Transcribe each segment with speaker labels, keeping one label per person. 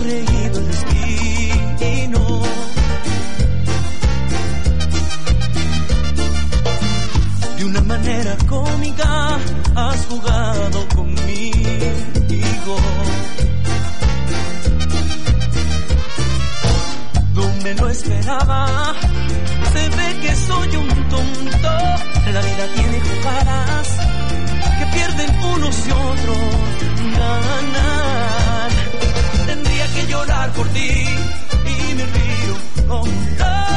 Speaker 1: reído el destino. De una manera cómica has jugado conmigo. No me lo esperaba. Se ve que soy un tonto. La vida tiene jugadas que pierden unos y otros ganan. Tendría que llorar por ti y me río como un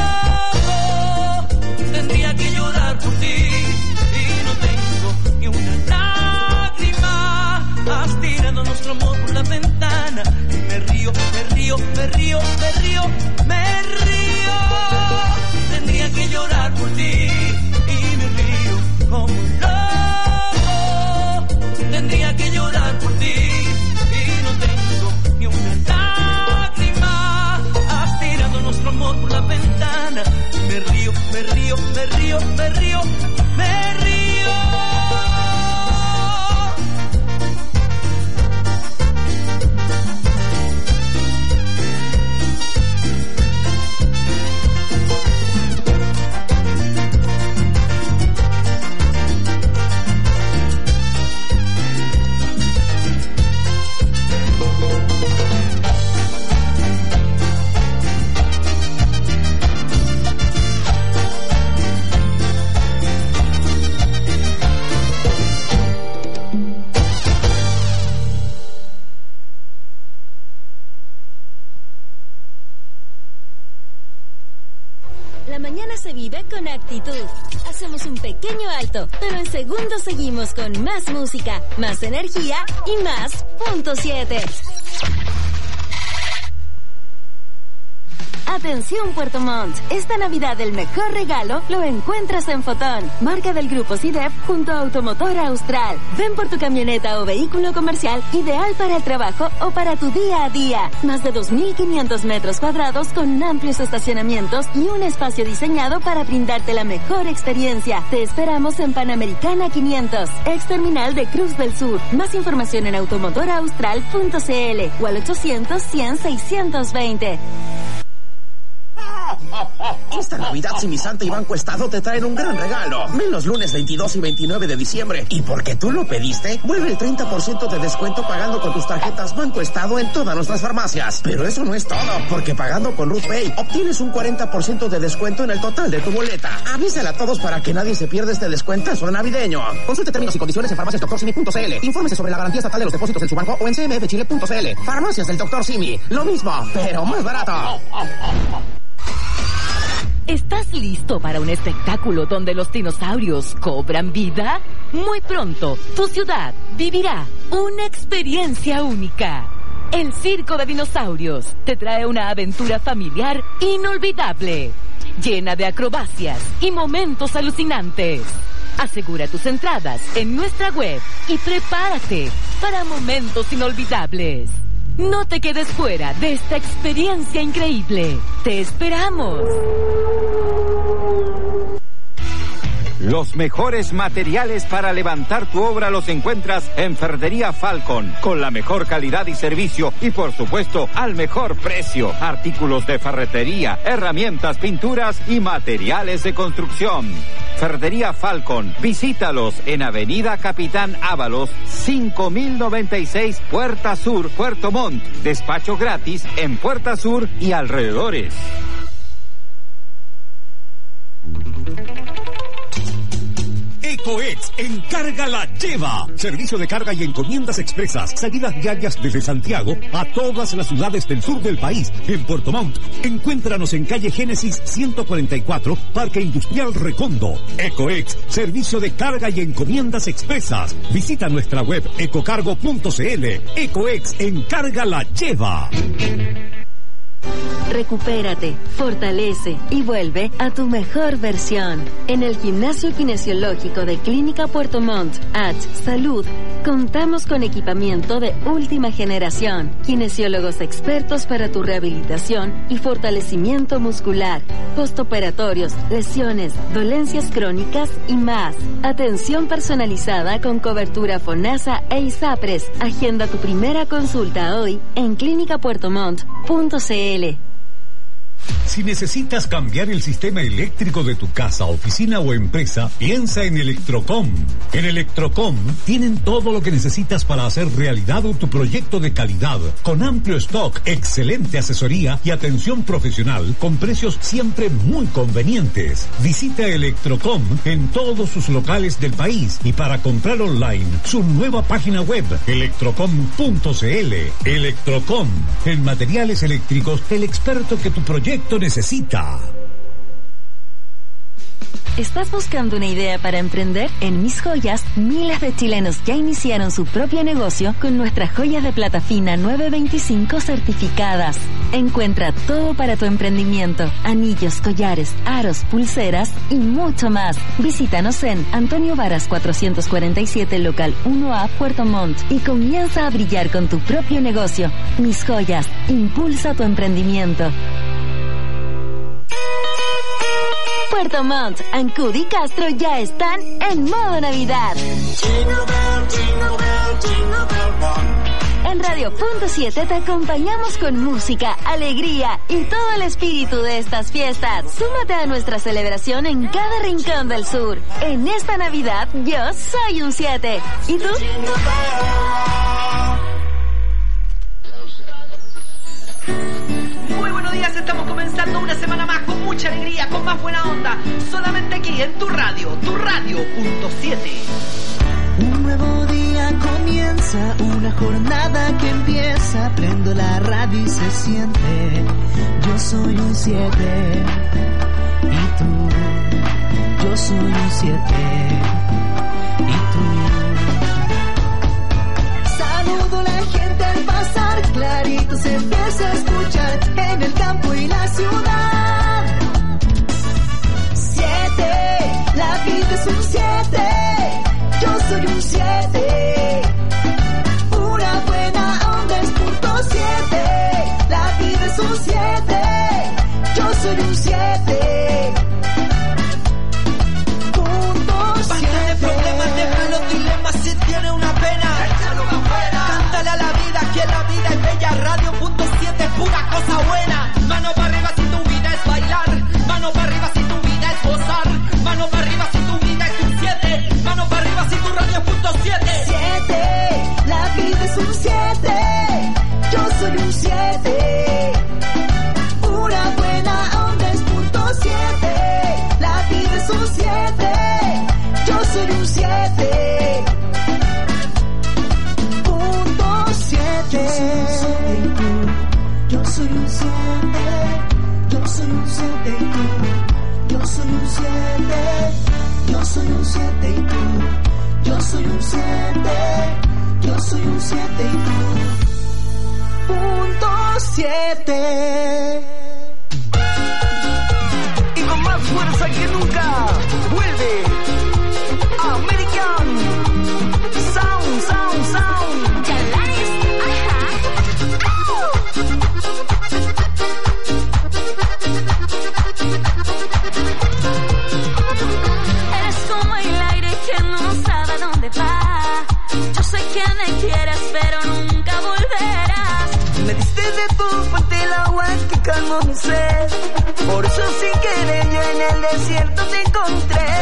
Speaker 1: loco. Tendría que llorar por ti y no tengo ni una lágrima. Has tirado nuestro amor por la ventana y me río, me río, me río, me río, me río. Tendría que llorar por ti y me río como un loco. Tendría que llorar por ti y no tengo ni una lágrima. Has tirado nuestro amor por la ventana. Me río, me río, me río, me río, me río.
Speaker 2: Se vive con actitud. Hacemos un pequeño alto, pero en segundos seguimos con más música, más energía y más punto 7. Atención Puerto Montt, esta Navidad el mejor regalo lo encuentras en Fotón, marca del grupo CIDEF junto a Automotor Austral. Ven por tu camioneta o vehículo comercial ideal para el trabajo o para tu día a día. Más de 2.500 metros cuadrados con amplios estacionamientos y un espacio diseñado para brindarte la mejor experiencia. Te esperamos en Panamericana 500, ex terminal de Cruz del Sur. Más información en automotoraustral.cl o al 800-100-620.
Speaker 3: Esta Navidad Simisanta y Banco Estado te traen un gran regalo. Ven los lunes 22 y 29 de diciembre y porque tú lo pediste, vuelve el 30% de descuento pagando con tus tarjetas Banco Estado en todas nuestras farmacias. Pero eso no es todo, porque pagando con Ruth Pay obtienes un 40% de descuento en el total de tu boleta. Avísala a todos para que nadie se pierda este descuentazo navideño. Consulte términos y condiciones en farmaciasdoctorsimi.cl. Infórmese sobre la garantía estatal de los depósitos en su banco o en cmfchile.cl. Farmacias del Dr. Simi. Lo mismo, pero más barato.
Speaker 4: ¿Estás listo para un espectáculo donde los dinosaurios cobran vida? Muy pronto, tu ciudad vivirá una experiencia única. El Circo de Dinosaurios te trae una aventura familiar inolvidable, llena de acrobacias y momentos alucinantes. Asegura tus entradas en nuestra web y prepárate para momentos inolvidables. No te quedes fuera de esta experiencia increíble. ¡Te esperamos!
Speaker 5: Los mejores materiales para levantar tu obra los encuentras en Ferretería Falcon, con la mejor calidad y servicio y por supuesto al mejor precio. Artículos de ferretería, herramientas, pinturas y materiales de construcción. Ferretería Falcon, visítalos en Avenida Capitán Ábalos, 5096, Puerta Sur, Puerto Montt. Despacho gratis en Puerta Sur y alrededores.
Speaker 6: Ecoex Encarga la Lleva. Servicio de carga y encomiendas expresas. Salidas diarias desde Santiago a todas las ciudades del sur del país. En Puerto Montt, encuéntranos en calle Génesis 144, Parque Industrial Recondo. Ecoex, servicio de carga y encomiendas expresas. Visita nuestra web ecocargo.cl. Ecoex Encarga la Lleva.
Speaker 2: Recupérate, fortalece y vuelve a tu mejor versión. En el Gimnasio Kinesiológico de Clínica Puerto Montt, Salud, contamos con equipamiento de última generación, kinesiólogos expertos para tu rehabilitación y fortalecimiento muscular, postoperatorios, lesiones, dolencias crónicas y más. Atención personalizada con cobertura FONASA e ISAPRES. Agenda tu primera consulta hoy en clinicapuertomont.cl.
Speaker 6: Si necesitas cambiar el sistema eléctrico de tu casa, oficina o empresa, piensa en Electrocom. En Electrocom tienen todo lo que necesitas para hacer realidad tu proyecto de calidad, con amplio stock, excelente asesoría y atención profesional, con precios siempre muy convenientes. Visita Electrocom en todos sus locales del país y para comprar online, su nueva página web, electrocom.cl. Electrocom, en materiales eléctricos, el experto que tu proyecto necesita.
Speaker 2: ¿Estás buscando una idea para emprender? En Mis Joyas, miles de chilenos ya iniciaron su propio negocio con nuestras joyas de plata fina 925 certificadas. Encuentra todo para tu emprendimiento: anillos, collares, aros, pulseras y mucho más. Visítanos en Antonio Varas 447, local 1A, Puerto Montt, y comienza a brillar con tu propio negocio. Mis Joyas, impulsa tu emprendimiento. Puerto Montt, Ancud y Castro ya están en modo Navidad. En Radio Punto 7 te acompañamos con música, alegría y todo el espíritu de estas fiestas. Súmate a nuestra celebración en cada rincón del sur. En esta Navidad yo soy un 7. ¿Y tú?
Speaker 1: Muy buenos días, estamos comenzando una semana más con mucha alegría, con más buena onda, solamente aquí en tu radio Punto 7.
Speaker 7: Un nuevo día comienza, una jornada que empieza, prendo la radio y se siente, yo soy un 7, y tú, yo soy un 7, y tú. Saludo a la gente al pasar, clarito se empieza a escuchar en el campo y la ciudad. 7, la vida es un 7, yo soy un 7. Una buena onda es punto 7, la vida es un 7, yo soy un 7. Punto 7.
Speaker 1: Basta de problemas, deja los dilemas, si tiene una pena, échalo para afuera. Cántale a la vida, que la vida es bella. Radio Punto 7 es pura cosa buena. Mano para arriba si tu vida es bailar, mano para arriba si tu vida es gozar, mano para arriba si tu vida es un 7, mano para arriba si tu radio es punto 7.
Speaker 7: 7, la vida es un 7, yo soy un 7. Una buena onda es punto 7, la vida es un 7, yo soy un 7. Punto 7. Yo soy un 7, yo soy un 7 y tú. Yo soy un 7, yo soy un 7 y tú. Yo soy un 7, yo soy un 7 y tú. Punto 7.
Speaker 1: Y con más fuerza que nunca, vuelve American Sound, Sound, Sound.
Speaker 2: Chalanes, ajá.
Speaker 8: Eres como el aire que no sabe a dónde va. Yo sé que me quieres, pero nunca volverás.
Speaker 1: Me diste de tu fuente el agua que calmó mi sed. Por eso sin querer yo en el desierto te encontré.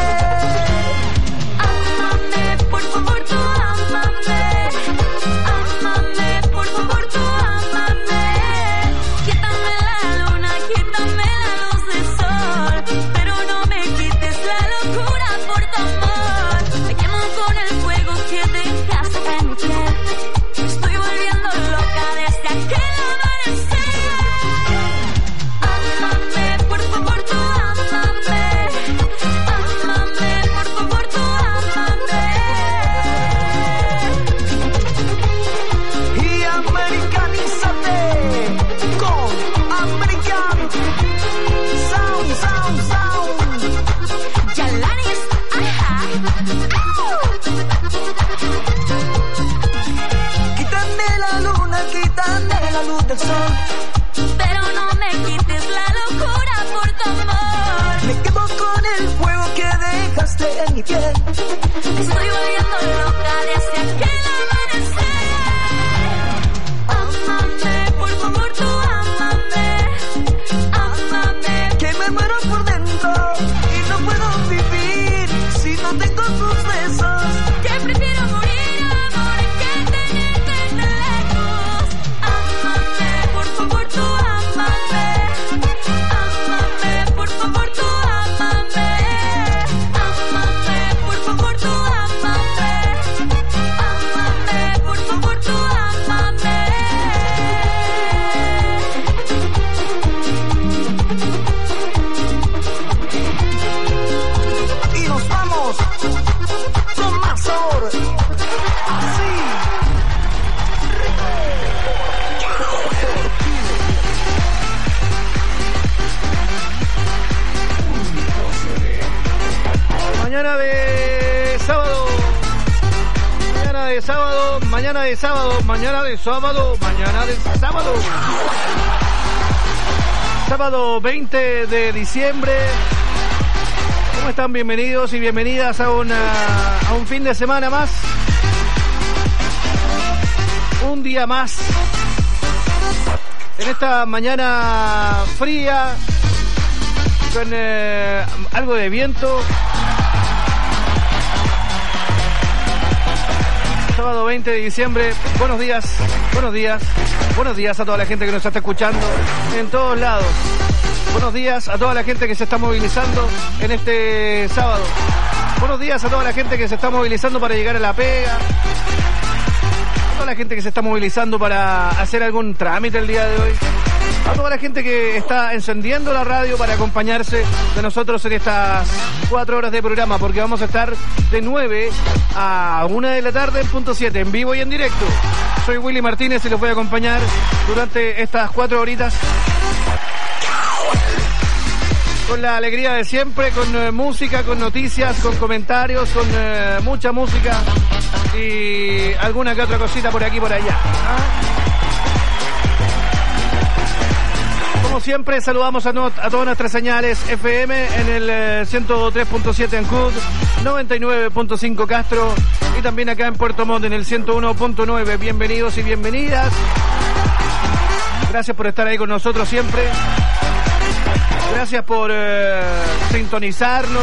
Speaker 8: Ámame, por favor, tú ámame. Ámame, por favor, tú ámame. Quítame la luna, quítame la luz del sol, pero no me quites la locura por tu amor. Me quemo con el fuego que dejaste en mi piel. Me estoy volviendo loca desde aquel amanecer. Ámame, por favor, tú ámame. Ámame, por favor,
Speaker 1: falta el sol.
Speaker 8: Pero no me quites la locura por tu amor.
Speaker 1: Me quemo con el fuego que dejaste en mi piel.
Speaker 8: Estoy volviendo loca desde aquel amanecer. Ámame, por favor, tú ámame. Ámame.
Speaker 1: Que me muero por dentro y no puedo vivir si no tengo tus besos.
Speaker 8: Que prefiero morir, amor, que tenerte tan lejos. Ámame, por favor, tú ámame. Ámame, por favor, tú ámame. Ámame, por favor, tú ámame. Ámame, por favor, tú ámame.
Speaker 1: Y nos vamos con más sabor. Así.
Speaker 9: Mañana de sábado. Mañana de sábado. Mañana de sábado. Mañana de sábado. Mañana de sábado. Sábado 20 de diciembre. ¿Cómo están? Bienvenidos y bienvenidas a un fin de semana más. Un día más. En esta mañana fría, con algo de viento. Sábado 20 de diciembre. Buenos días, buenos días. Buenos días a toda la gente que nos está escuchando en todos lados. Buenos días a toda la gente que se está movilizando en este sábado. Buenos días a toda la gente que se está movilizando para llegar a la pega. A toda la gente que se está movilizando para hacer algún trámite el día de hoy. A toda la gente que está encendiendo la radio para acompañarse de nosotros en estas 4 horas de programa, porque vamos a estar de 9 a 1 de la tarde en punto 7, en vivo y en directo. Soy Willy Martínez y los voy a acompañar durante estas 4 horitas con la alegría de siempre, con música, con noticias, con comentarios, con mucha música y alguna que otra cosita por aquí y por allá. Como siempre, saludamos a todas nuestras señales FM en el 103.7 en CUD, 99.5 Castro y también acá en Puerto Montt en el 101.9. Bienvenidos y bienvenidas. Gracias por estar ahí con nosotros siempre. Gracias por sintonizarnos.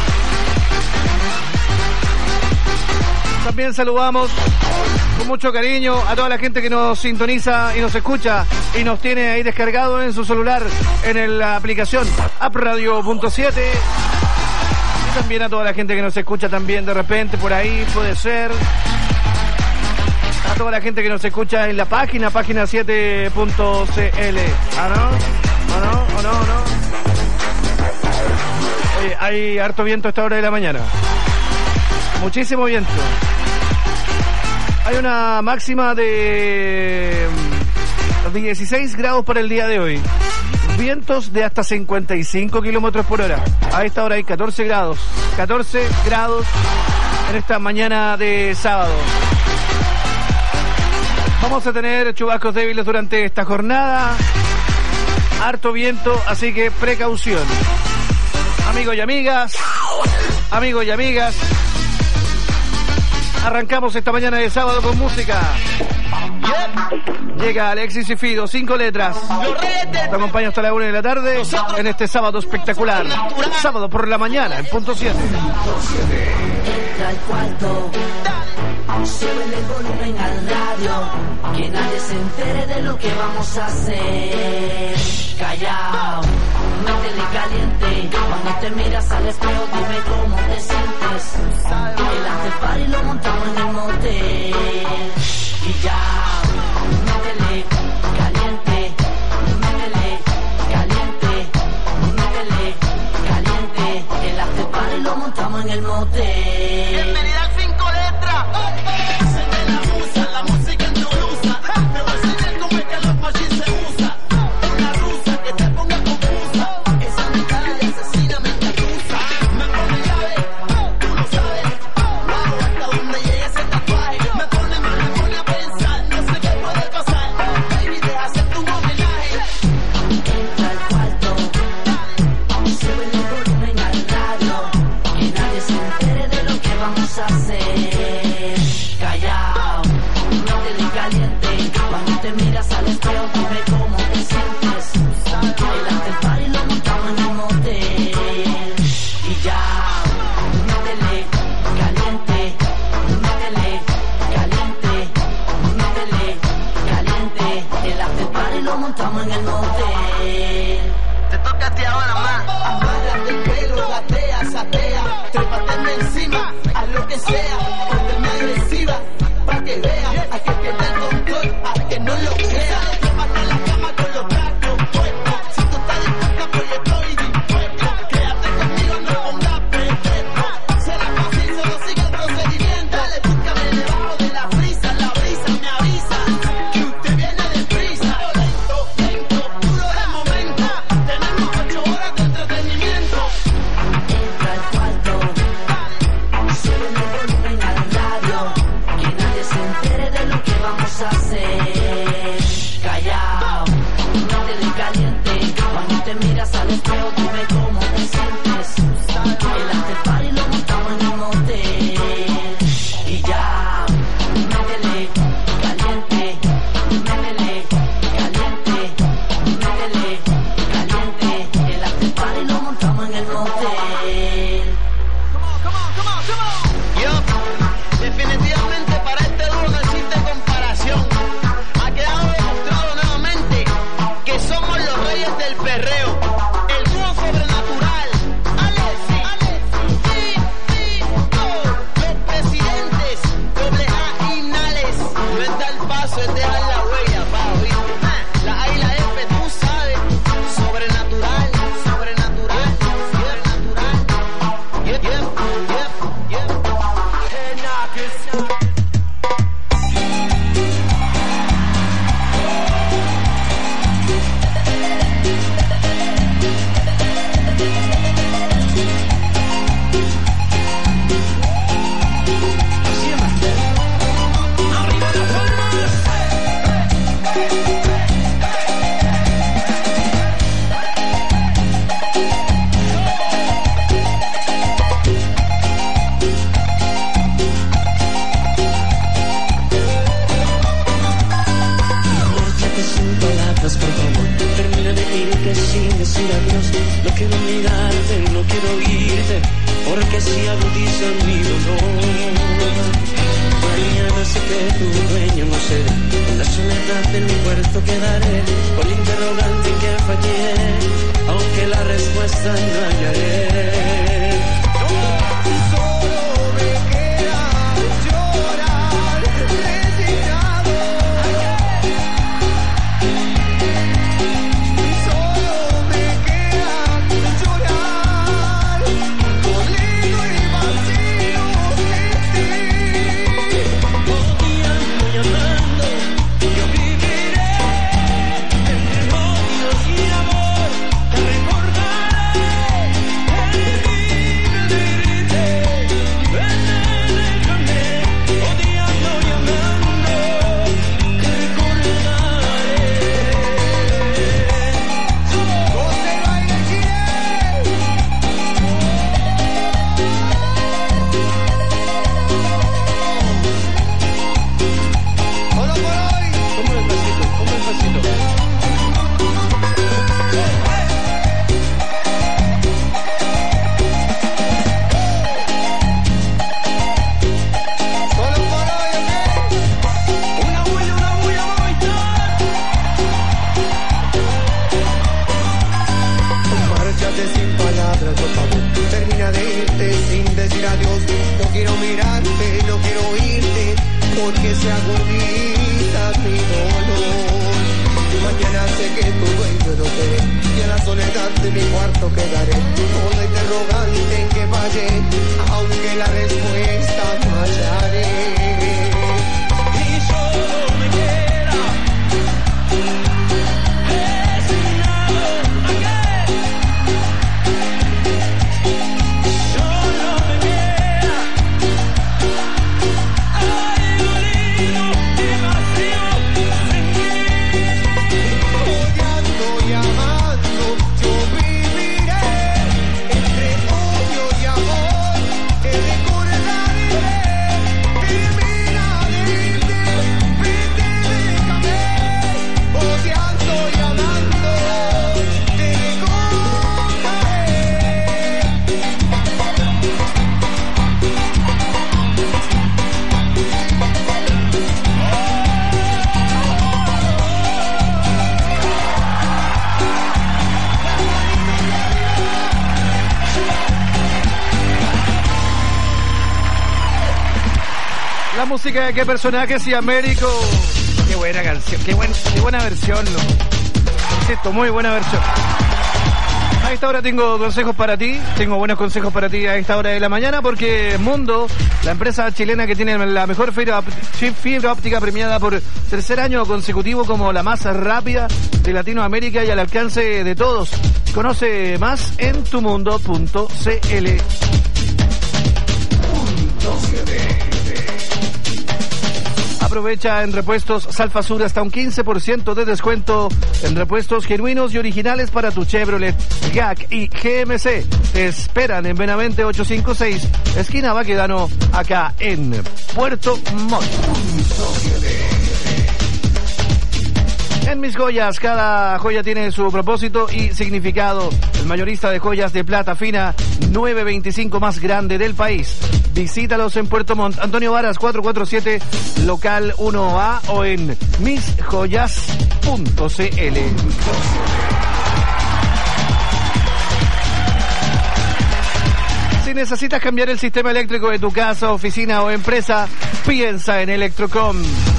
Speaker 9: También saludamos con mucho cariño a toda la gente que nos sintoniza y nos escucha y nos tiene ahí descargado en su celular en la aplicación App Radio.7. Y también a toda la gente que nos escucha también de repente por ahí, puede ser. A toda la gente que nos escucha en la página 7.cl. ¿Ah, no? ¿O no? ¿O no? ¿O no? Oye, hay harto viento a esta hora de la mañana. Muchísimo viento. Hay una máxima de 16 grados para el día de hoy. Vientos de hasta 55 kilómetros por hora. A esta hora hay 14 grados. 14 grados en esta mañana de sábado. Vamos a tener chubascos débiles durante esta jornada. Harto viento, así que precaución. Amigos y amigas. Amigos y amigas. Arrancamos esta mañana de sábado con música. Llega Alexis y Fido, 5 letras. Te acompaño hasta la 1 de la tarde en este sábado espectacular. Sábado por la mañana, en punto 7.
Speaker 10: Entra al cuarto, súbele el volumen al radio, que nadie se entere de lo que vamos a hacer. Callao, métele caliente, cuando te miras al espejo dime cómo te sientes. El after party lo montamos en el motel. Y ya, métele caliente, métele caliente, métele caliente. El after party lo montamos en el motel.
Speaker 1: Bienvenida al 5 letras. Se me la usa, la música endulusa. Te voy a enseñar cómo es que los machis se usa. Una rusa que te ponga confusa. Esa mental de asesina me engarusa. Me pone llave, tú lo sabes. Wow, hasta donde llegue ese tatuaje. Me pone mal, me pone a pensar. No sé qué
Speaker 10: lo montamos en el motel. Te toca a ti ahora, man. Amárrate el pelo, gatea, satea, trépateme encima, haz lo que sea, pónteme agresiva, pa' que vea, a que pierda el control, a que no lo crea. Llévate a la cama con los tacos puestos, si tú estás dispuesta, pues yo estoy dispuesto. Quédate conmigo, no pongas pretexto, será fácil, solo sigue el procedimiento. Dale, búscame debajo de la brisa me avisa, que usted viene deprisa. Lento, puro de momento, tenemos 8 horas de entretenimiento. Entra al cuarto, sube el volumen al radio, que nadie se entere de lo que vamos a hacer. Callao, no te des caliente, cuando te miras al espejo dime cómo te sientes. El after party lo montamos en el motel y ya, métele caliente, métele caliente, métele caliente. El after party lo montamos en el motel. Yo, definitivamente para este dúo no existe comparación. Ha quedado demostrado nuevamente que somos los reyes del perreo. El dúo sobrenatural. Alexis, los presidentes, doble A y Nales. No es dar paso, es dejar la huella, pa, ¿oíste? La A y la F, tú sabes. Sobrenatural, sobrenatural, sobrenatural. Yep. Márchate sin palabras, por favor. Termina de irte sin decir adiós. No quiero mirarte, no quiero oírte, porque si agudiza mi dolor. Mañana sé que tu dueño no seré, en la soledad de mi puerto quedaré, con el interrogante que fallé, aunque la respuesta no hallaré. Solo me queda llorar, resignado. Solo me queda llorar, dolido y vacío sin ti. Odiando y amando, yo viviré entre odios y amor. Te recordaré el día de irte. Ven, déjame, odiando y amando, te recordaré. José Baile Solo por hoy. ¿Cómo el pasito? ¿Cómo el pasito? Solo por hoy, ¿ok? Una bulla, márchate sin palabras, por favor. Termina de irte sin decir adiós. No quiero mirarte, no quiero oírte, porque se agudiza mi dolor. Mañana sé que tu dueño no seré, y a la soledad de mi cuarto quedaré, con la interrogante en que fallé, aunque la respuesta no hallaré. Y solo me queda resignado, solo me queda dolido y vacío sin ti. Odiando y amando, yo viviré entre odios
Speaker 9: música de qué personajes y Américo. Qué buena canción, qué buena versión, ¿no? Esto, muy buena versión. A esta hora tengo consejos para ti, tengo buenos consejos para ti a esta hora de la mañana, porque Mundo, la empresa chilena que tiene la mejor fibra óptica premiada por tercer año consecutivo como la más rápida de Latinoamérica y al alcance de todos. Conoce más en tumundo.cl. Aprovecha en repuestos Salfasur hasta un 15% de descuento en repuestos genuinos y originales para tu Chevrolet, GAC y GMC. Te esperan en Benavente 856, esquina Baquedano, acá en Puerto Montt. En Mis Joyas, cada joya tiene su propósito y significado. El mayorista de joyas de plata fina, 925 más grande del país. Visítalos en Puerto Montt, Antonio Varas 447, local 1A o en misjoyas.cl. Si necesitas cambiar el sistema eléctrico de tu casa, oficina o empresa, piensa en Electrocom.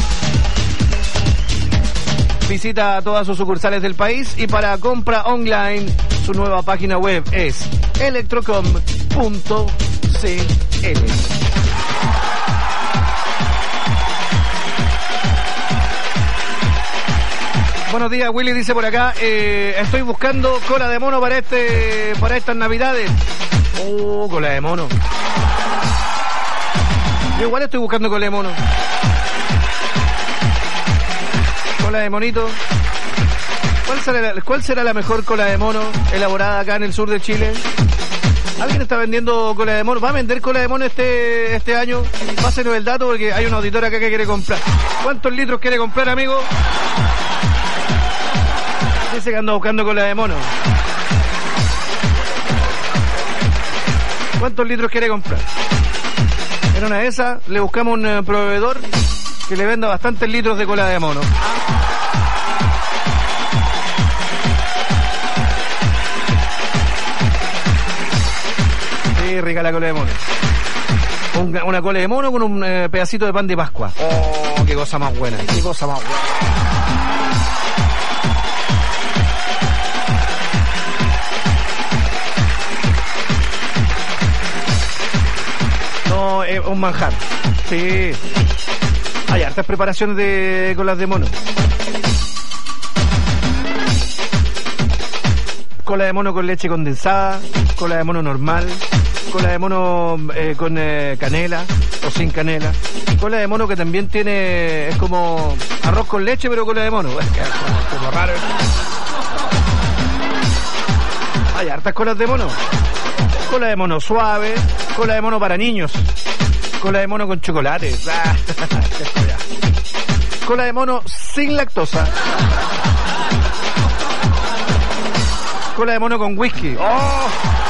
Speaker 9: Visita todas sus sucursales del país y para compra online, su nueva página web es electrocom.cl. Buenos días, Willy dice por acá, estoy buscando cola de mono para estas navidades. Cola de mono. Yo igual estoy buscando cola de mono. Cola de monito. ¿Cuál será la mejor cola de mono elaborada acá en el sur de Chile? ¿Alguien está vendiendo cola de mono? ¿Va a vender cola de mono este año? Pásenos el dato porque hay un auditor acá que quiere comprar. ¿Cuántos litros quiere comprar, amigo? Dice que anda buscando cola de mono. ¿Cuántos litros quiere comprar? En una de esas le buscamos un proveedor que le venda bastantes litros de cola de mono. Sí, rica la cola de mono. Una cola de mono con un pedacito de pan de Pascua. Oh, qué cosa más buena, qué cosa más buena. No, es un manjar. Sí. Hay hartas preparaciones de colas de mono. Cola de mono con leche condensada, cola de mono normal, cola de mono con canela o sin canela, cola de mono que también es como arroz con leche pero cola de mono. Es como raro. Hay hartas colas de mono. Cola de mono suave, cola de mono para niños, cola de mono con chocolate, cola de mono sin lactosa, cola de mono con whisky. ¡Oh!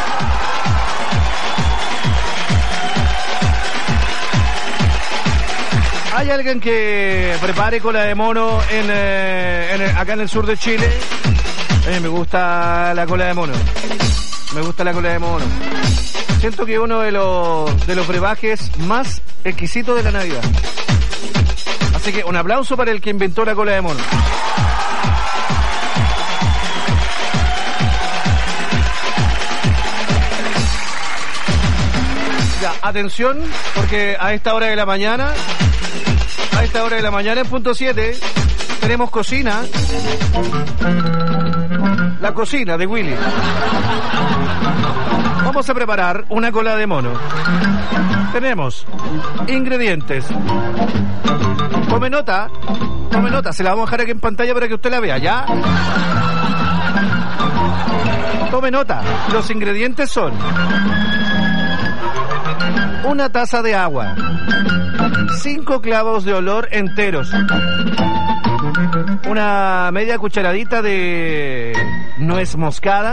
Speaker 9: ¿Hay alguien que prepare cola de mono acá en el sur de Chile? Me gusta la cola de mono. Me gusta la cola de mono. Siento que es uno de los brebajes más exquisitos de la Navidad. Así que un aplauso para el que inventó la cola de mono. Ya, atención, porque a esta hora de la mañana en punto 7, tenemos cocina. La cocina de Willy. Vamos a preparar una cola de mono. Tenemos ingredientes. Tome nota, se la vamos a dejar aquí en pantalla para que usted la vea, ¿ya? Tome nota, los ingredientes son: una taza de agua, 5 clavos de olor enteros, una media cucharadita de nuez moscada,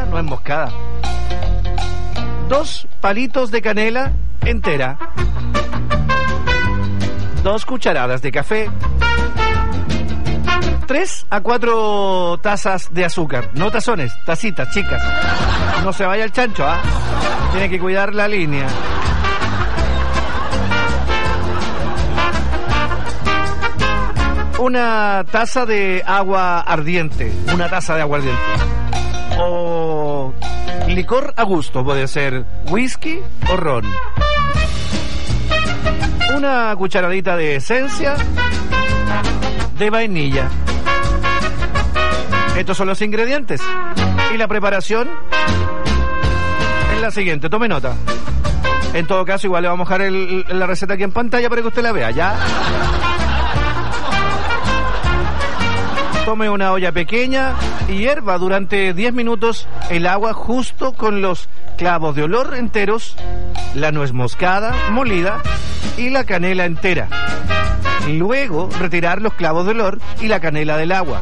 Speaker 9: 2 palitos de canela entera, 2 cucharadas de café, 3 a 4 tazas de azúcar, no tazones, tacitas, chicas. No se vaya el chancho, ¿ah? Tiene que cuidar la línea. una taza de agua ardiente. Una taza de agua ardiente. O licor a gusto, puede ser whisky o ron. Una cucharadita de esencia de vainilla. Estos son los ingredientes. Y la preparación es la siguiente, tome nota. En todo caso, igual le vamos a dejar la receta aquí en pantalla para que usted la vea, ¿ya? Tome una olla pequeña y hierva durante 10 minutos el agua justo con los clavos de olor enteros, la nuez moscada molida y la canela entera. Luego, retirar los clavos de olor y la canela del agua.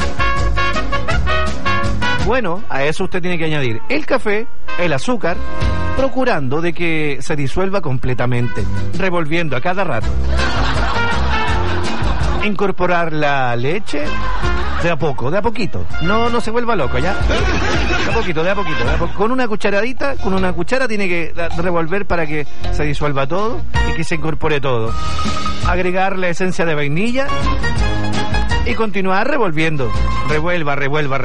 Speaker 9: Bueno, a eso usted tiene que añadir el café, el azúcar, procurando de que se disuelva completamente, revolviendo a cada rato. Incorporar la leche de a poco, de a poquito. No se vuelva loco, ¿ya? De a poquito. Con una cuchara tiene que revolver para que se disuelva todo y que se incorpore todo. Agregar la esencia de vainilla y continuar revolviendo. Revuelva.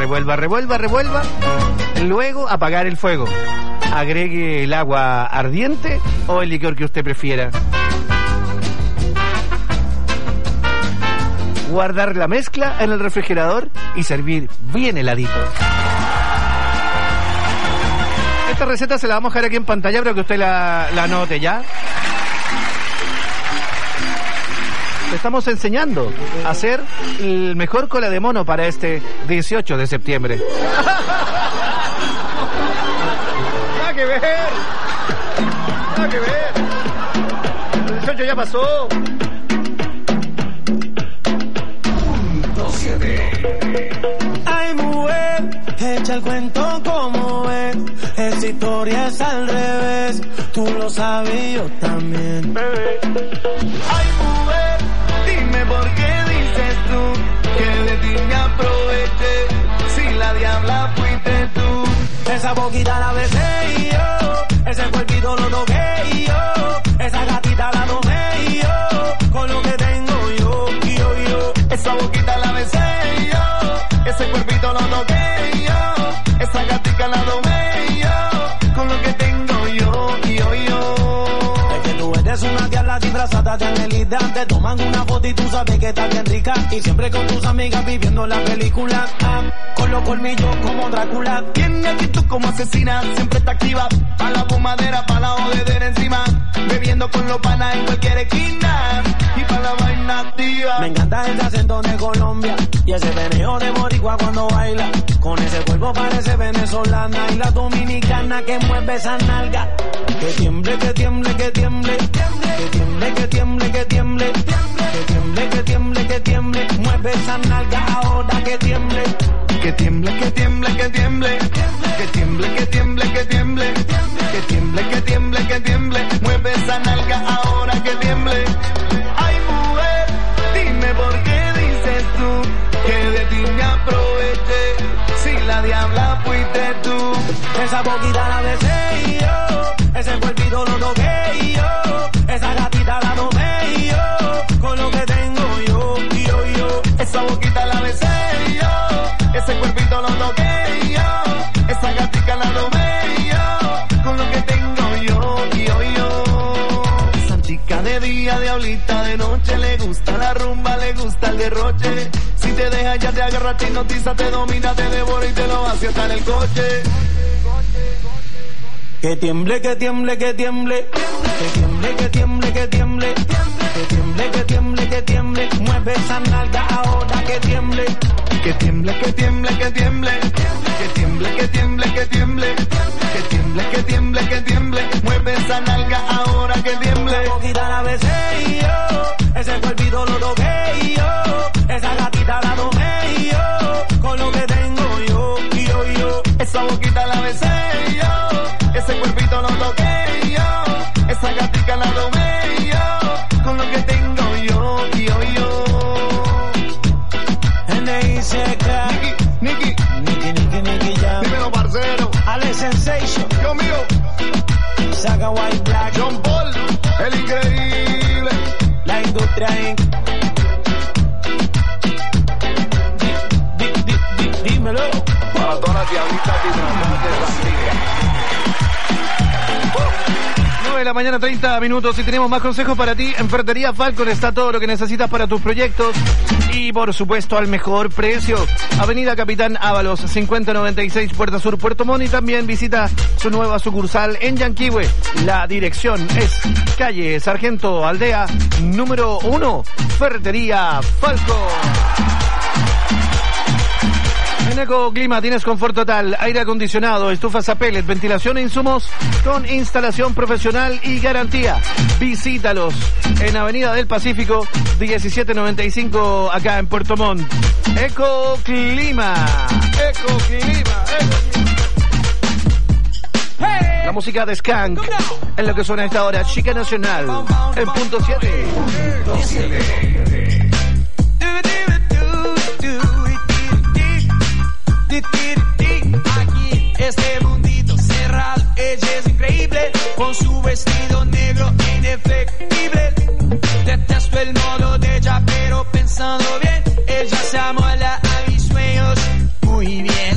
Speaker 9: Luego apagar el fuego. Agregue el agua ardiente o el licor que usted prefiera. Guardar la mezcla en el refrigerador y servir bien heladito. Esta receta se la vamos a dejar aquí en pantalla para que usted la anote, ¿ya? Le estamos enseñando a hacer el mejor cola de mono para este 18 de septiembre. ¡Nada que ver! ¡Nada que ver! El 18 ya pasó.
Speaker 7: Ay, mujer, echa el cuento como es. Esa historia es al revés. Tú lo sabes y yo también. Ay, mujer, dime por qué dices tú que de ti me aproveché. Si la diabla fuiste tú. Esa boquita la besé y yo. Ese cuerpito lo toqué y yo. Esa gatita la tomé y yo. Con lo que tengo yo. Esa boquita la besé y yo. Ese cuerpito lo toqué y yo. Esa gatica la tomé y yo. Con lo que tengo yo. Es que tú eres una diabla disfrazada de angelita. Te toman una foto y tú sabes que estás bien rica. Y siempre con tus amigas viviendo la película. Con los colmillos como Drácula. Tiene actitud como asesina. Siempre está activa. Pa' la fumadera, pa' la jodedera encima. Bebiendo con los panas en cualquier esquina. Y pa' la vaina activa. Me encanta el acento de Colombia. Y ese veneo de boricua cuando baila. Con ese cuerpo parece venezolana. Y la dominicana que mueve esa nalga. Que tiemble, que tiemble, que tiemble. Que tiemble, que tiemble, que tiemble. Que tiemble, que tiemble, que tiemble. Mueve esa nalga ahora que tiemble. Que tiemble, que tiemble, que tiemble. Que tiemble, que tiemble, que tiemble. Que tiemble, que tiemble, que tiemble. Mueve esa nalga ahora que tiemble. Ay, mujer, dime por qué dices tú que de ti me aproveché. Si la diabla fuiste tú. Esa boquita la besé y yo. Ese cuerpito lo toqué y yo. Esa gatita la tomé y yo. Con lo que tengo yo. Esa boquita la besé y yo. Ese cuerpito lo toqué y yo. Esa gatica la tomé y yo. Con lo que tengo yo. Esa chica de día, diablita de noche. Le gusta la rumba, le gusta el derroche. Si te deja ya te agarra, te hipnotiza, te domina, te devora y te lo vacía hasta en el coche. Que tiemble, que tiemble, que tiemble. Que tiemble, que tiemble, que tiemble. Que tiemble, que tiemble, que tiemble. Mueve esa nalga ahora que tiemble. Que tiemble, que tiemble, que tiemble. Que tiemble, que tiemble, que tiemble. Que tiemble, que tiemble, que tiemble. Mueve esa nalga ahora que tiemble. Esa boquita la besé y yo. Ese cuerpito lo toqué y yo. Esa gatita la tomé y yo. Con lo que tengo yo. Esa boquita la besé y yo. Ese cuerpito lo toqué y yo. Esa gatica la tomé y yo. Con lo que tengo yo. N.I.C.K. Nicky ya. Dímelo, parcero. Alex Sensation. Yo mío. Saga White Black. John Paul. El increíble. La industria Inc.
Speaker 9: Pónmelo.
Speaker 11: Para todas las diablitas disfrazadas de Santilla.
Speaker 9: 9 de la mañana, 30 minutos, y tenemos más consejos para ti. En Ferretería Falcon está todo lo que necesitas para tus proyectos y, por supuesto, al mejor precio. Avenida Capitán Ábalos, 5096, Puerta Sur, Puerto Montt, y también visita su nueva sucursal en Yanquihue. La dirección es calle Sargento Aldea, número 1, Ferretería Falcon. En Ecoclima tienes confort total, aire acondicionado, estufas a pellet, ventilación e insumos con instalación profesional y garantía. Visítalos en Avenida del Pacífico 1795, acá en Puerto Montt. Ecoclima. Hey. La música de Skank en lo que suena a esta hora, Chica Nacional en punto 7.
Speaker 1: Aquí este mundito cerrado, ella es increíble, con su vestido negro indefectible. Detesto el modo de ella, pero pensando bien, ella se amolda a mis sueños muy bien.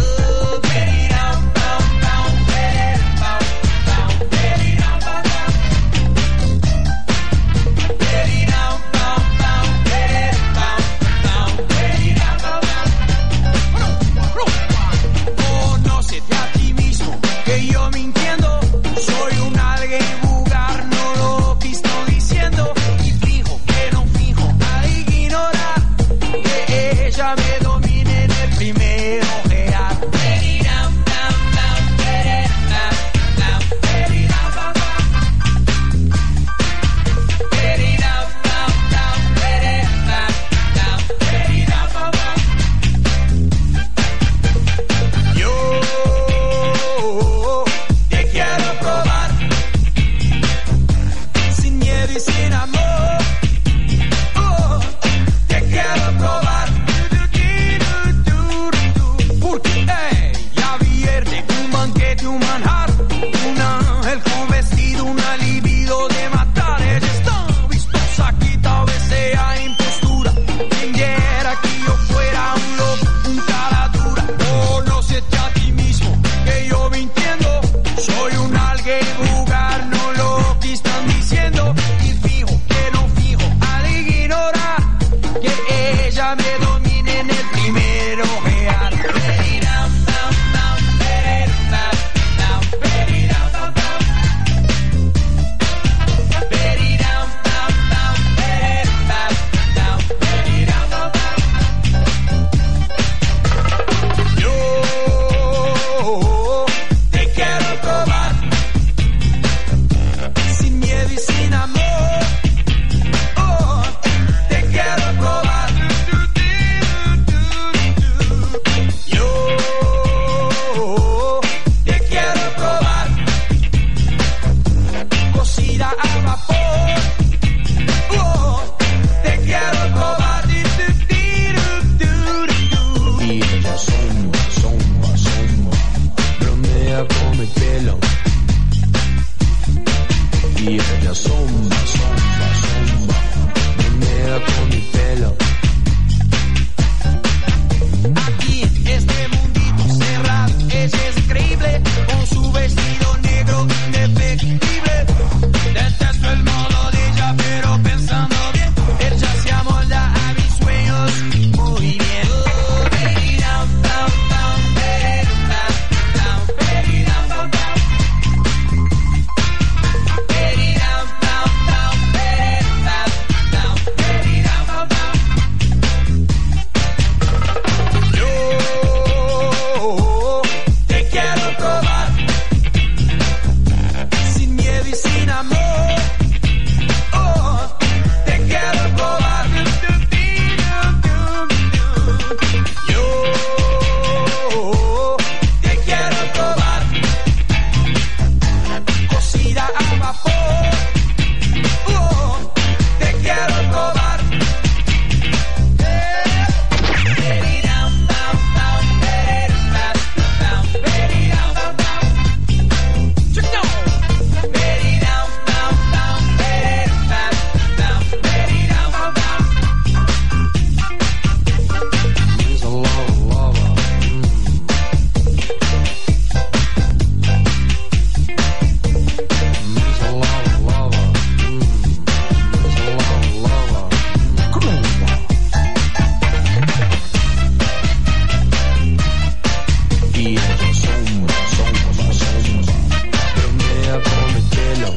Speaker 12: y ella zumba, zumba, zumba. Bromea con el hielo.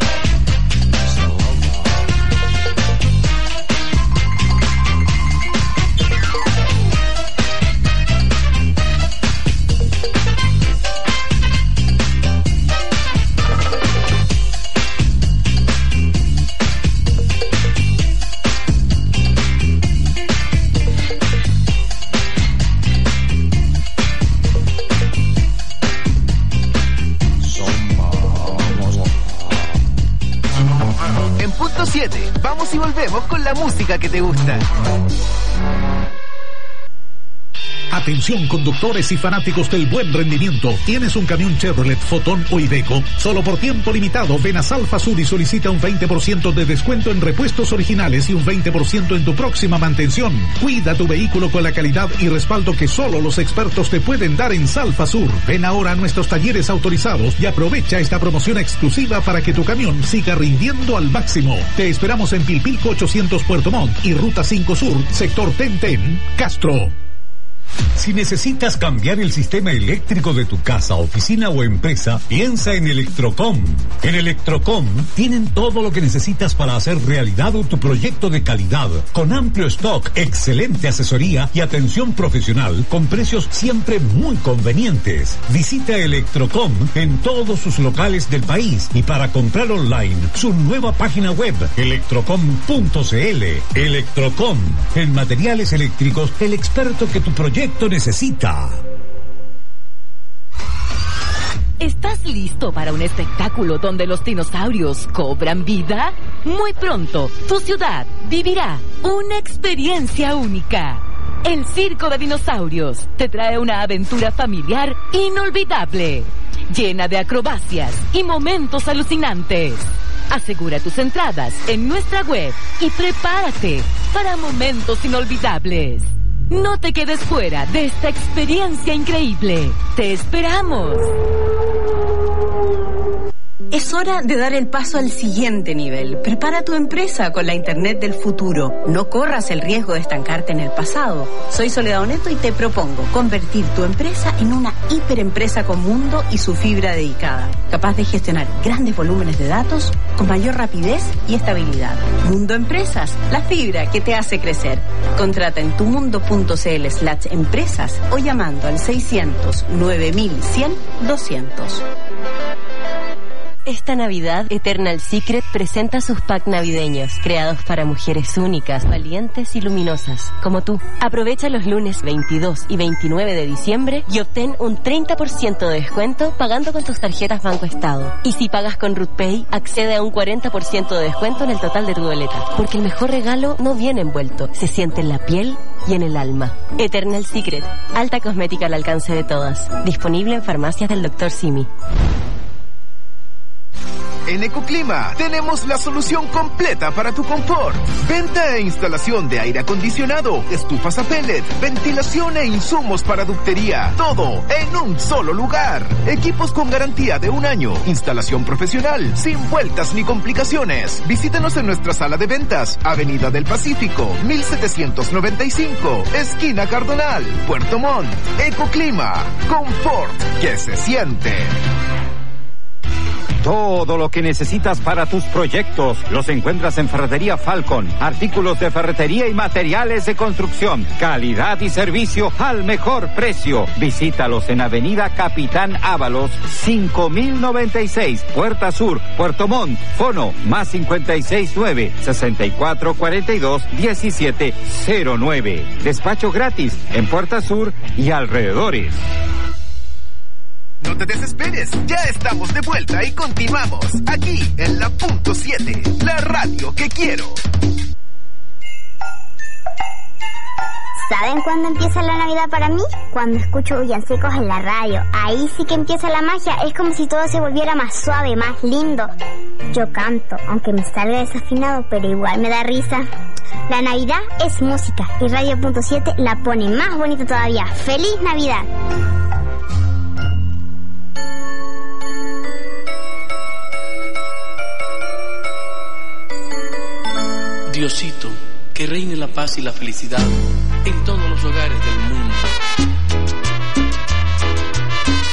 Speaker 13: Vamos y volvemos con la música que te gusta.
Speaker 6: Atención conductores y fanáticos del buen rendimiento. ¿Tienes un camión Chevrolet, Fotón o Iveco? Solo por tiempo limitado ven a Salfa Sur y solicita un 20% de descuento en repuestos originales y un 20% en tu próxima mantención. Cuida tu vehículo con la calidad y respaldo que solo los expertos te pueden dar en Salfa Sur. Ven ahora a nuestros talleres autorizados y aprovecha esta promoción exclusiva para que tu camión siga rindiendo al máximo. Te esperamos en Pilpilco 800 Puerto Montt y Ruta 5 Sur, sector Tenten, Castro.
Speaker 14: Si necesitas cambiar el sistema eléctrico de tu casa, oficina o empresa, piensa en Electrocom. En Electrocom tienen todo lo que necesitas para hacer realidad tu proyecto de calidad, con amplio stock, excelente asesoría y atención profesional, con precios siempre muy convenientes. Visita Electrocom en todos sus locales del país y para comprar online, su nueva página web, electrocom.cl. Electrocom, en materiales eléctricos, el experto que tu proyecto necesita.
Speaker 4: ¿Estás listo para un espectáculo donde los dinosaurios cobran vida? Muy pronto, tu ciudad vivirá una experiencia única. El Circo de Dinosaurios te trae una aventura familiar inolvidable, llena de acrobacias y momentos alucinantes. Asegura tus entradas en nuestra web y prepárate para momentos inolvidables. No te quedes fuera de esta experiencia increíble. ¡Te esperamos!
Speaker 15: Es hora de dar el paso al siguiente nivel. Prepara tu empresa con la Internet del futuro. No corras el riesgo de estancarte en el pasado. Soy Soledad Oneto y te propongo convertir tu empresa en una hiperempresa con Mundo y su fibra dedicada, capaz de gestionar grandes volúmenes de datos con mayor rapidez y estabilidad. Mundo Empresas, la fibra que te hace crecer. Contrata en tumundo.cl/empresas o llamando al 600 9100 200.
Speaker 16: Esta Navidad, Eternal Secret presenta sus packs navideños, creados para mujeres únicas, valientes y luminosas, como tú. Aprovecha los lunes 22 y 29 de diciembre y obtén un 30% de descuento pagando con tus tarjetas Banco Estado. Y si pagas con RutPay, accede a un 40% de descuento en el total de tu boleta. Porque el mejor regalo no viene envuelto, se siente en la piel y en el alma. Eternal Secret, alta cosmética al alcance de todas. Disponible en farmacias del Dr. Simi.
Speaker 13: En Ecoclima tenemos la solución completa para tu confort. Venta e instalación de aire acondicionado, estufas a pellet, ventilación e insumos para ductería. Todo en un solo lugar. Equipos con garantía de 1 año. Instalación profesional, sin vueltas ni complicaciones. Visítanos en nuestra sala de ventas, Avenida del Pacífico, 1795, esquina Cardonal, Puerto Montt. Ecoclima, confort que se siente.
Speaker 5: Todo lo que necesitas para tus proyectos los encuentras en Ferretería Falcon. Artículos de ferretería y materiales de construcción. Calidad y servicio al mejor precio. Visítalos en Avenida Capitán Ábalos, 5096, Puerta Sur, Puerto Montt. Fono más 569-6442-1709. Despacho gratis en Puerta Sur y alrededores.
Speaker 13: No te desesperes, ya estamos de vuelta y continuamos aquí en la Punto 7, la radio que quiero.
Speaker 17: ¿Saben cuándo empieza la Navidad para mí? Cuando escucho villancicos en la radio. Ahí sí que empieza la magia. Es como si todo se volviera más suave, más lindo. Yo canto, aunque me salga desafinado, pero igual me da risa. La Navidad es música y Radio Punto 7 la pone más bonita todavía. ¡Feliz Navidad!
Speaker 18: Diosito, que reine la paz y la felicidad en todos los hogares del mundo.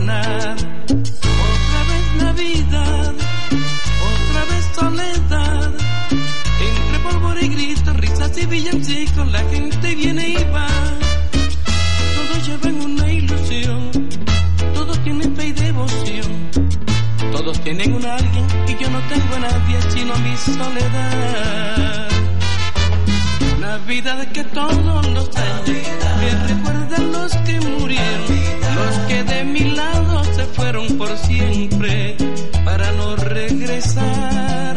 Speaker 18: perdonar. Otra vez Navidad, otra vez soledad. Entre pólvora y gritos, risas y villancicos, la gente viene y va. Todos llevan una ilusión, todos tienen fe y devoción. Todos tienen un alguien y yo no tengo a nadie sino mi soledad. Navidad que todos los años me recuerdan los que murieron, los que de mi lado se fueron por siempre para no regresar.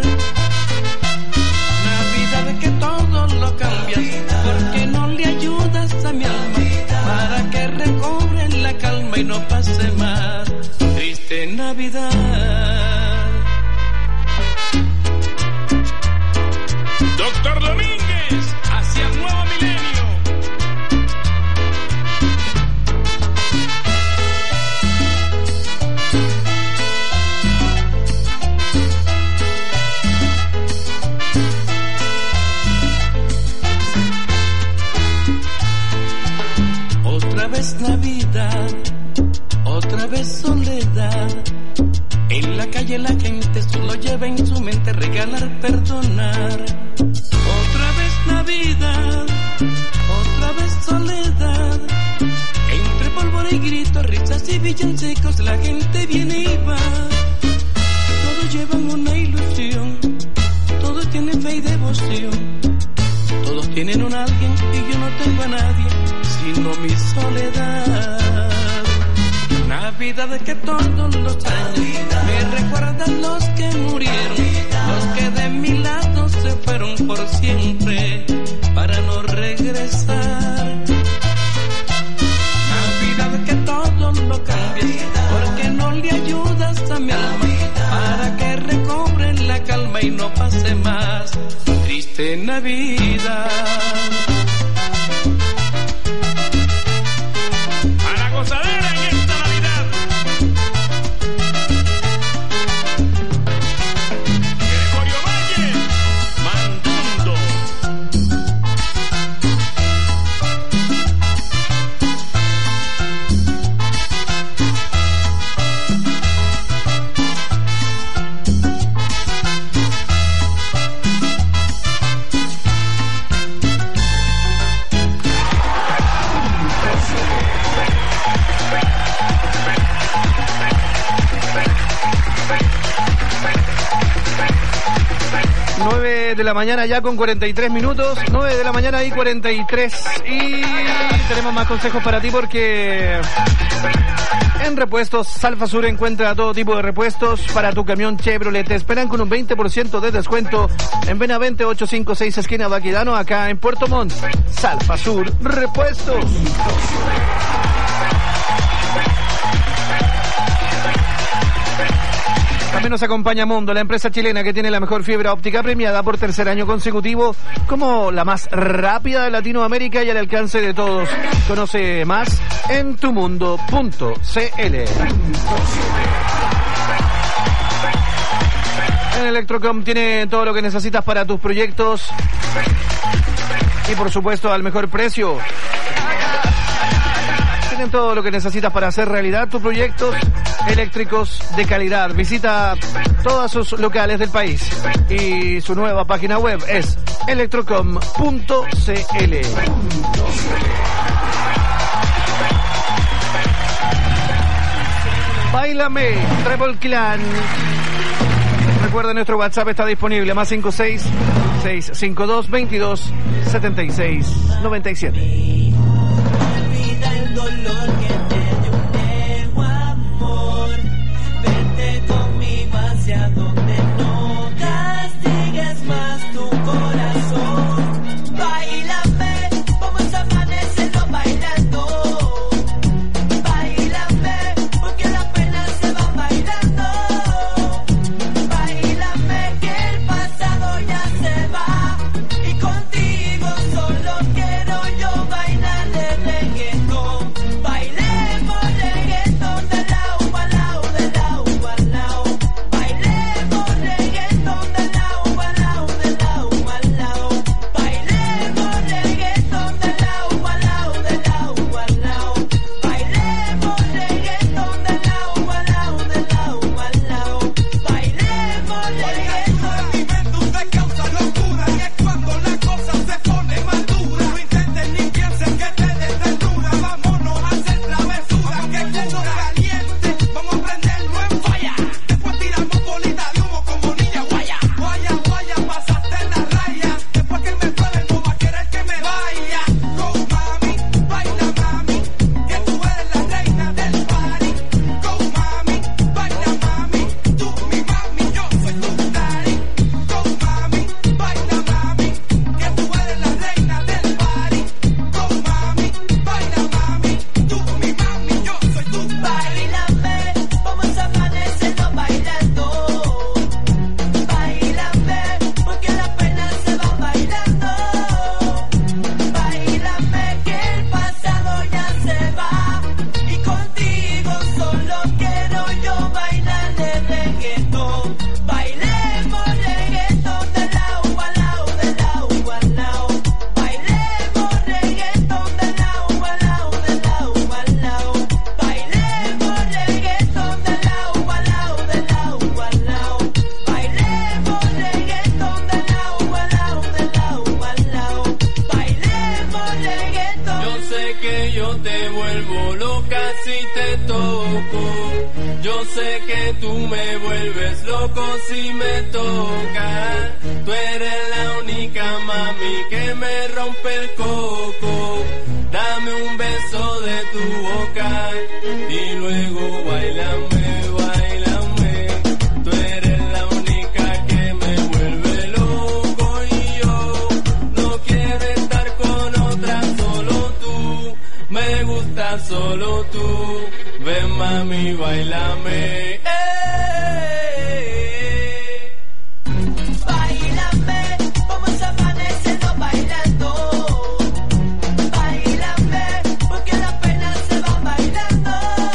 Speaker 18: Navidad que todo lo cambias porque no le ayudas a mi alma para que recobre la calma y no pase más. Triste Navidad.
Speaker 19: Doctor Domínguez, hacia el nuevo milenio.
Speaker 18: Otra vez Navidad, otra vez soledad. En la calle la gente solo lleva en su mente regalar, perdonar. Otra vez Navidad, otra vez soledad. Entre pólvora y gritos, risas y villancicos, la gente viene y va. Todos llevan una ilusión, todos tienen fe y devoción. Todos tienen un alguien y yo no tengo a nadie sino mi soledad. Navidad que todos los años me recuerdan los que murieron, los que de mi lado se fueron por siempre para no regresar. Navidad que todo lo cambias porque no le ayudas a mi alma para que recobre la calma y no pase más. Triste Navidad.
Speaker 19: A la gozadera en esta Navidad. Gregorio Valle, mandando.
Speaker 9: De la mañana ya con 43 minutos, 9 de la mañana y 43, y tenemos más consejos para ti porque en Repuestos Salfasur encuentra todo tipo de repuestos para tu camión Chevrolet. Te esperan con un 20% de descuento en Benavente 856 esquina Baquedano, acá en Puerto Montt. Salfasur Repuestos. También nos acompaña Mundo, la empresa chilena que tiene la mejor fibra óptica premiada por tercer año consecutivo como la más rápida de Latinoamérica y al alcance de todos. Conoce más en tumundo.cl. En Electrocom tiene todo lo que necesitas para tus proyectos y por supuesto al mejor precio. Tienen todo lo que necesitas para hacer realidad tus proyectos eléctricos de calidad. Visita todos sus locales del país y su nueva página web es electrocom.cl. Báilame, Treble Clan. Recuerda, nuestro WhatsApp está disponible, más 56-652-22-76-97.
Speaker 1: El dolor que te dio amor, vente conmigo hacia donde no castigues más tu corazón. Báilame, vamos a amanecerlo bailando. Báilame, porque la pena se va bailando. Báilame, que el pasado ya se va y contigo solo quiero yo bailar. quiero yo bailar de reggaetón. Bailemos reggaetón de lado a lado, de lado a lado. Bailemos reggaetón de lado a lado, de lado a lado. Bailemos reggaetón de lado a lado, de lado a lado. Bailemos reggaetón de lado a lado, de lado a lado. Bailemos reggaetón.
Speaker 18: Yo sé que yo te vuelvo loca si te toco. Yo sé que tú me vuelves loco si me tocas. Tú eres la única mami que me rompe el coco. Dame un beso de tu boca y luego bailame, bailame. Tú eres la única que me vuelve loco y yo no quiero estar con otra, solo tú. Me gusta solo tú. Ven mami, bailame.
Speaker 1: Bailame, vamos amaneciendo bailando. Bailame, porque la pena se va bailando.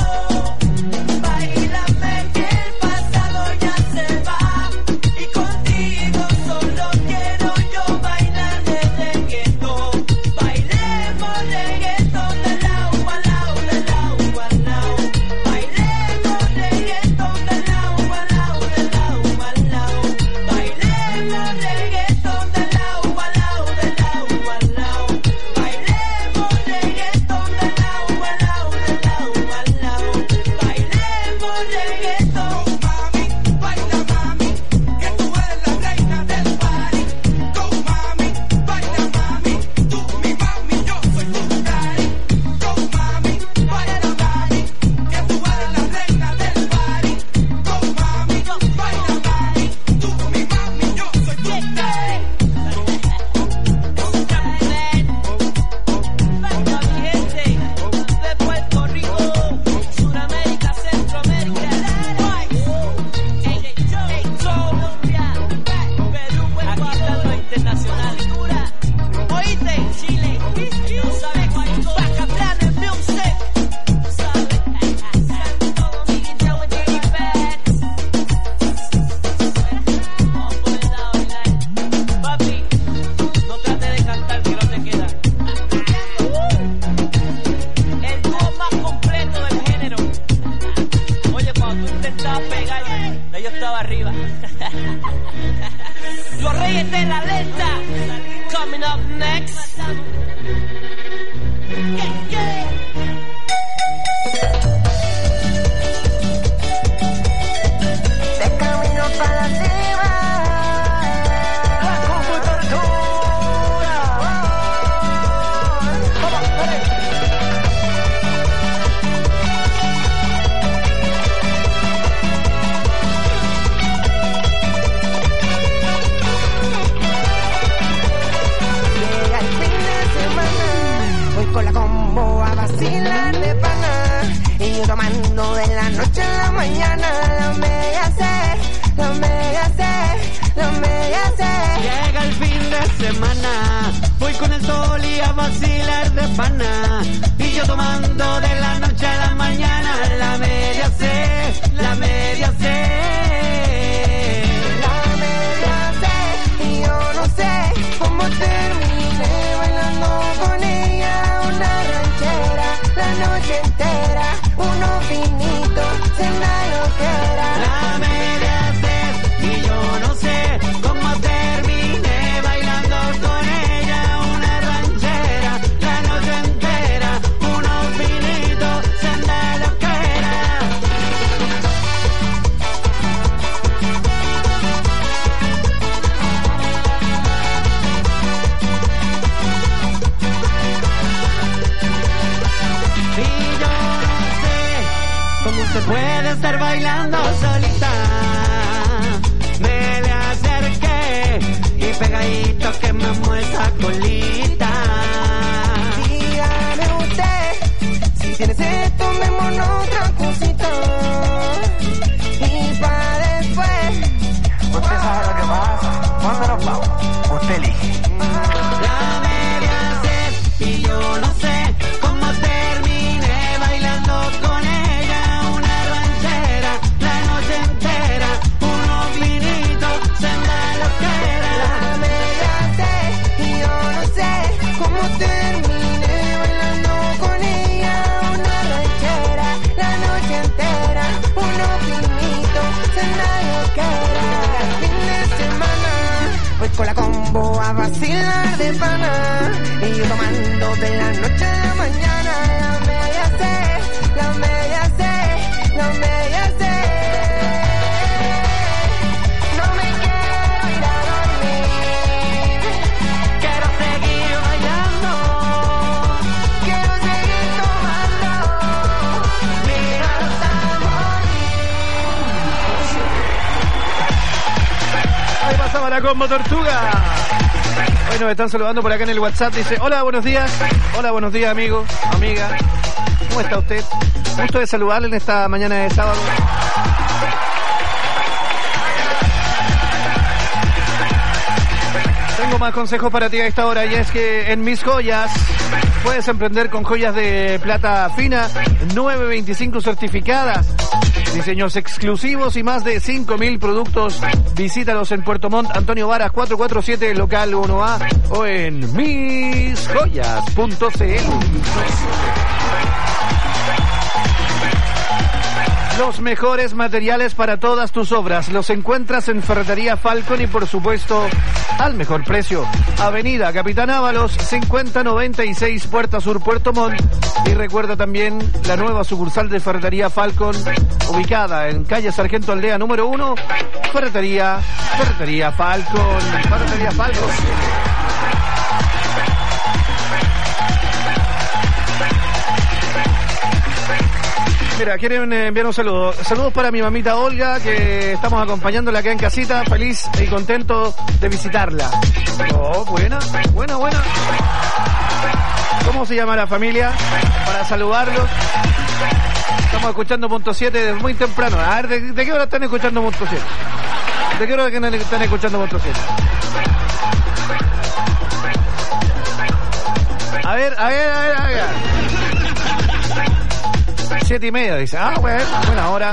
Speaker 1: Bailame, que el pasado ya se va. Y contigo solo quiero yo bailar de reggaetón. Bailemos reggaetón de lado a lado, de lado a lado. Bailemos reggaetón de lado a lado, de lado a lado. Bailemos reggaetón de lado a lado, de lado a lado. Bailemos reggaetón de lado a lado, de lado a lado. Bailemos reggaetón. Mami, baila mami, que tú eres la reina del party. Go mami, baila mami, tú mi mami, yo soy tu daddy. Go mami, baila mami, que tú eres la reina del party. Go mami, baila mami, tú mi mami, yo soy tu daddy. Venga mi gente de Puerto Rico, Sudamérica, Centroamérica, Colombia, Perú, Ecuador, internacional. Oíste, Chile, no sabes cuánto va a cambiar el music. ¿Sabes? Santo Domingo, Jay Fats. Vamos por el lado, bailar. Papi, no trate de cantar que no te queda. El dúo más completo del género. Oye, cuando tú intentabas pegar, yo estaba arriba. Los Reyes de la Alerta. Coming up next. Yeah, yeah.
Speaker 7: De camino para arriba. La llega el fin de semana, voy con la combo a vacilar de pana. Y yo tomando de la noche a la mañana. La mega C, la mega C, la mega C.
Speaker 1: Llega el fin de semana, voy con el sol y a vacilar de pana. Y yo tomando de la noche a la mañana. La media C, la media C.
Speaker 7: La media C, y yo no sé cómo terminé bailando con ella una ranchera la noche entera, uno finito, cena loquera.
Speaker 1: La media C, y yo no sé cómo terminé bailando con ella una ranchera la noche entera, uno finito, senda loquera. Y yo no sé cómo se puede estar bailando solita. Me le acerqué y pegadito que me muestra colita.
Speaker 7: Dígame usted, si tienes esto, tomémonos otra cosita. Y pa' después, usted sabe lo que pasa. ¿Cuándo nos vamos? Usted elige.
Speaker 1: La media C, y yo no sé cómo terminé bailando con ella una ranchera
Speaker 20: pa' vacilar de pana. Y yo tomando de la noche a la mañana. La media sé, la media sé, la media sé. No me quiero ir a dormir, quiero seguir bailando, quiero seguir tomando, mira hasta morir.
Speaker 9: Ahí pasaba la Combo Tortuga. Hoy nos están saludando por acá en el WhatsApp. Dice, hola, buenos días. Hola, buenos días, amigo, amiga. ¿Cómo está usted? Gusto de saludarle en esta mañana de sábado. Tengo más consejos para ti a esta hora, y es que en Mis Joyas puedes emprender con joyas de plata fina 925 certificadas, diseños exclusivos y más de 5.000 productos. Visítalos en Puerto Montt, Antonio Varas 447, local 1A, o en misjoyas.cl. Los mejores materiales para todas tus obras los encuentras en Ferretería Falcon y, por supuesto, al mejor precio. Avenida Capitán Ábalos 5096, Puerta Sur, Puerto Montt. Y recuerda también la nueva sucursal de Ferretería Falcon, ubicada en calle Sargento Aldea número 1, Ferretería Falcon. Ferretería Falcon. Mira, quieren enviar un saludo. Saludos para mi mamita Olga, que estamos acompañándola acá en casita. Feliz y contento de visitarla. Oh, buena. ¿Cómo se llama la familia? Para saludarlos. Estamos escuchando Punto 7 desde muy temprano. A ver, ¿de qué hora están escuchando Punto 7? ¿De qué hora están escuchando Punto 7? A ver. 7:30, dice. Ah, bueno, buena hora.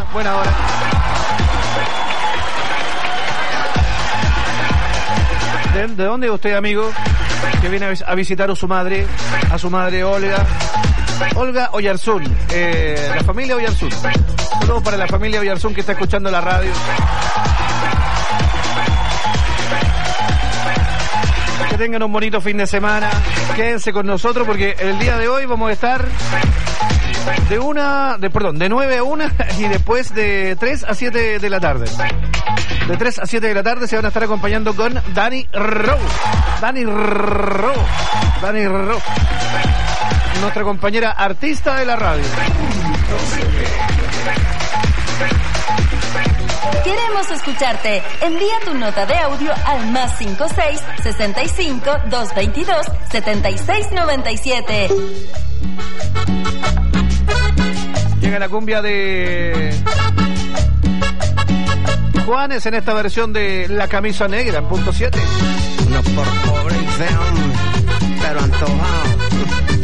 Speaker 9: ¿De dónde es usted, amigo? Que viene a visitar a su madre Olga Oyarzún, la familia Oyarzún. Saludos para la familia Oyarzún que está escuchando la radio. Que tengan un bonito fin de semana. Quédense con nosotros porque el día de hoy vamos a estar de 9 a 1 y después de 3 a 7 de la tarde. De 3 a 7 de la tarde se van a estar acompañando con Dani Rowe. Nuestra compañera artista de la radio.
Speaker 2: Queremos escucharte. Envía tu nota de audio al +56 65 222 7697.
Speaker 9: Llega la cumbia de Juanes en esta versión de La Camisa Negra en Punto 7.
Speaker 20: No por pobre y feo, pero antojado.